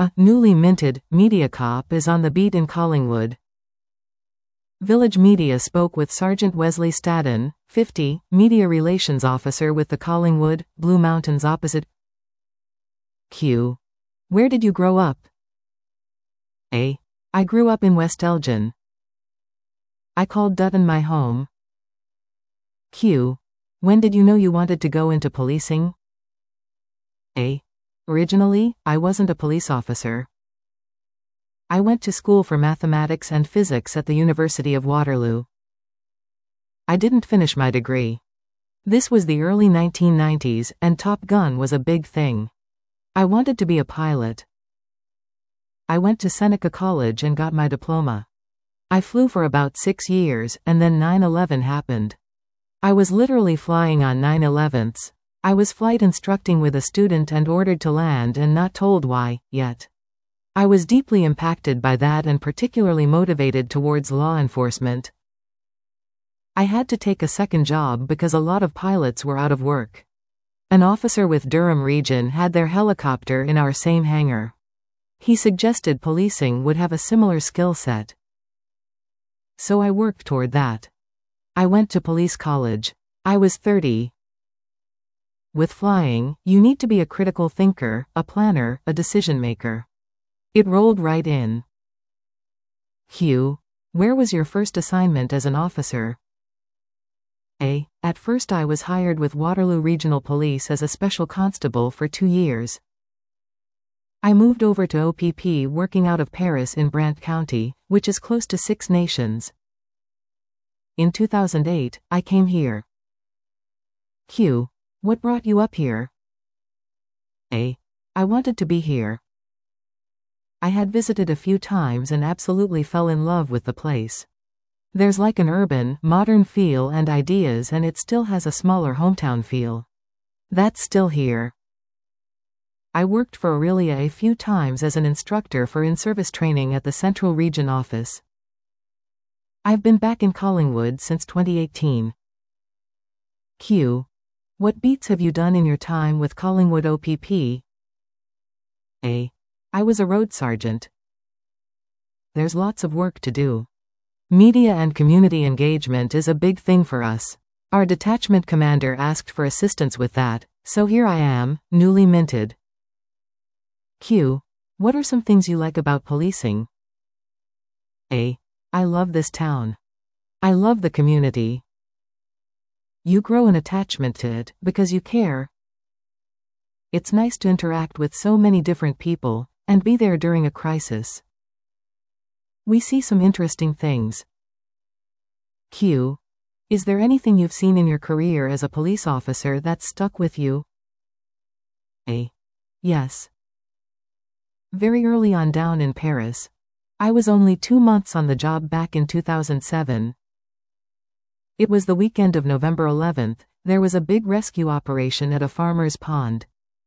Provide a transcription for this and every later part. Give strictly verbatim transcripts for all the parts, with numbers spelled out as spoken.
A newly minted media cop is on the beat in Collingwood. Village Media spoke with Sergeant Wesley Staden, fifty, Media Relations Officer with the Collingwood, Blue Mountains opposite. Q. Where did you grow up? A. I grew up in West Elgin. I called Dutton my home. Q. When did you know you wanted to go into policing? A. Originally, I wasn't a police officer. I went to school for mathematics and physics at the University of Waterloo. I didn't finish my degree. This was the early nineteen nineties, and Top Gun was a big thing. I wanted to be a pilot. I went to Seneca College and got my diploma. I flew for about six years, and then nine eleven happened. I was literally flying on nine elevenths. I was flight instructing with a student and ordered to land and not told why, yet. I was deeply impacted by that and particularly motivated towards law enforcement. I had to take a second job because a lot of pilots were out of work. An officer with Durham Region had their helicopter in our same hangar. He suggested policing would have a similar skill set. So I worked toward that. I went to police college. I was thirty. With flying, you need to be a critical thinker, a planner, a decision maker. It rolled right in. Q. Where was your first assignment as an officer? A. At first I was hired with Waterloo Regional Police as a special constable for two years. I moved over to O P P working out of Paris in Brant County, which is close to Six Nations. In two thousand eight, I came here. Q. What brought you up here? A. I wanted to be here. I had visited a few times and absolutely fell in love with the place. There's like an urban, modern feel and ideas, and it still has a smaller hometown feel. That's still here. I worked for Aurelia a few times as an instructor for in-service training at the Central Region office. I've been back in Collingwood since twenty eighteen. Q. What beats have you done in your time with Collingwood O P P? A. I was a road sergeant. There's lots of work to do. Media and community engagement is a big thing for us. Our detachment commander asked for assistance with that, so here I am, newly minted. Q. What are some things you like about policing? A. I love this town. I love the community. You grow an attachment to it, because you care. It's nice to interact with so many different people, and be there during a crisis. We see some interesting things. Q. Is there anything you've seen in your career as a police officer that stuck with you? A. Yes. Very early on down in Paris. I was only two months on the job back in two thousand seven. It was the weekend of November eleventh, there was a big rescue operation at a farmer's pond.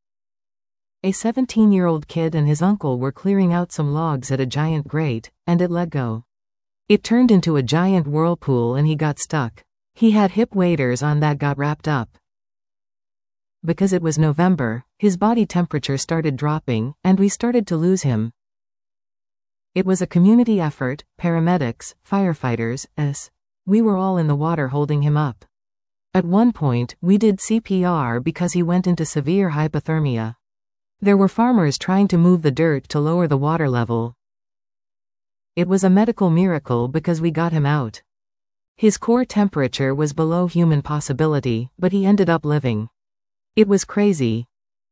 A seventeen-year-old kid and his uncle were clearing out some logs at a giant grate, and it let go. It turned into a giant whirlpool and he got stuck. He had hip waders on that got wrapped up. Because it was November, his body temperature started dropping, and we started to lose him. It was a community effort, paramedics, firefighters, us. We were all in the water holding him up. At one point, we did C P R because he went into severe hypothermia. There were farmers trying to move the dirt to lower the water level. It was a medical miracle because we got him out. His core temperature was below human possibility, but he ended up living. It was crazy.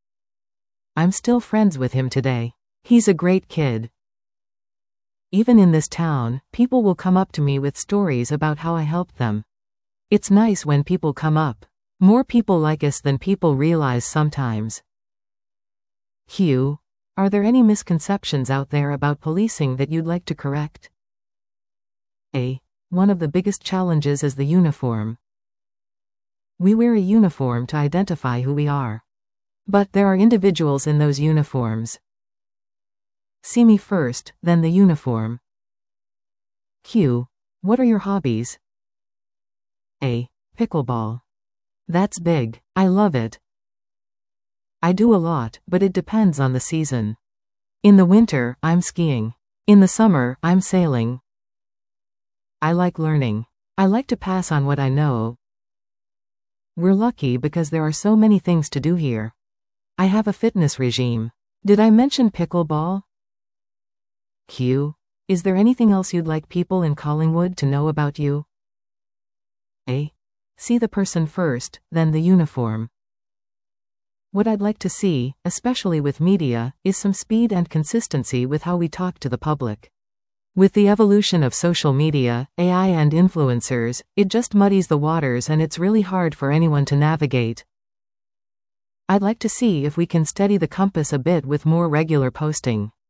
I'm still friends with him today. He's a great kid. Even in this town, people will come up to me with stories about how I helped them. It's nice when people come up. More people like us than people realize sometimes. Q. Are there any misconceptions out there about policing that you'd like to correct? A. One of the biggest challenges is the uniform. We wear a uniform to identify who we are. But there are individuals in those uniforms. See me first, then the uniform. Q. What are your hobbies? A. Pickleball. That's big. I love it. I do a lot, but it depends on the season. In the winter, I'm skiing. In the summer, I'm sailing. I like learning. I like to pass on what I know. We're lucky because there are so many things to do here. I have a fitness regime. Did I mention pickleball? Q. Is there anything else you'd like people in Collingwood to know about you? A. See the person first, then the uniform. What I'd like to see, especially with media, is some speed and consistency with how we talk to the public. With the evolution of social media, A I and influencers, it just muddies the waters and it's really hard for anyone to navigate. I'd like to see if we can steady the compass a bit with more regular posting.